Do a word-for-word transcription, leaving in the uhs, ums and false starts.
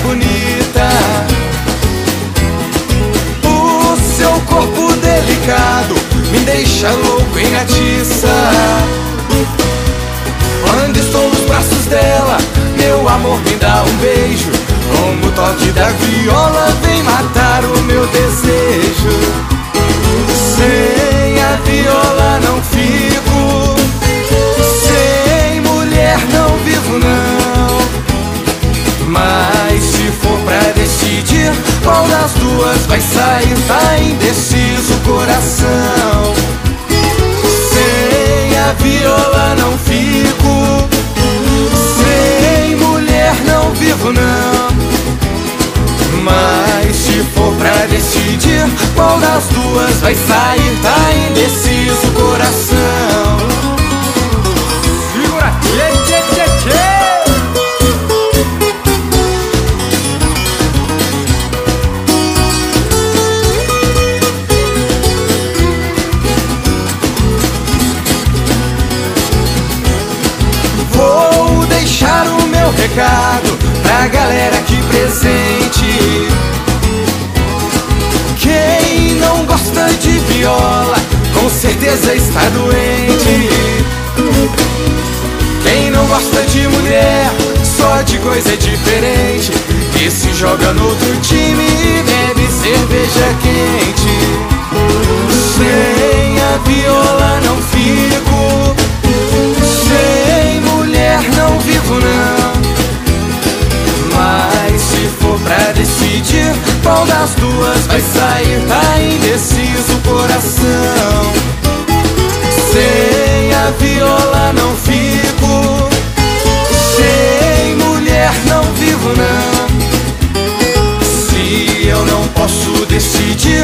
bonita. O seu corpo delicado me deixa louco em atiça. Quando estou nos braços dela, meu amor me dá um beijo. Como o toque da viola vem matar o meu desejo. Sem a viola não fico, sem mulher não vivo não. Mas se for pra decidir qual das duas vai sair, tá indeciso o coração. Sem a viola não fico, sem mulher não vivo não. Mas se for pra decidir qual das duas vai sair, tá indeciso o coração. Segura! Tchê, tchê, tchê, tchê. Vou deixar o meu recado pra galera aqui presente. Quem não gosta de viola com certeza está doente. Quem não gosta de mulher, só de coisa diferente, e se joga no outro time e bebe cerveja quente. Sem a viola não fico, sem mulher não vivo não. Mas se for pra decidir qual das duas vai sair, tá indeciso o coração. Sem a viola não fico, sem mulher não vivo não. Se eu não posso decidir